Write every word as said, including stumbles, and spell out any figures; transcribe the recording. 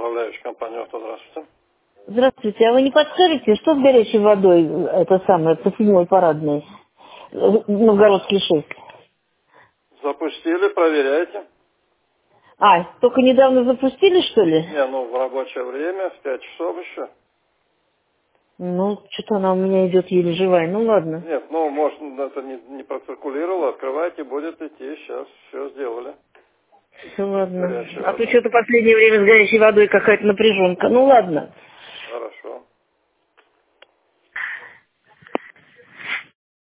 управляющий компанию «Авто». Здравствуйте. Здравствуйте, а вы не подскажете, что с горячей водой, это самое, по седьмой парадной, Новгородский шесть? Запустили, проверяйте. А, только недавно запустили, что ли? Не, ну в рабочее время, в пять часов еще. Ну, что-то она у меня идет еле живая, ну ладно. Нет, ну, может, это не, не проциркулировало. Открывайте, будет идти. Сейчас все сделали. Все ладно. Горячая А то вода. что-то в последнее время с горячей водой какая-то напряженка. Ну ладно.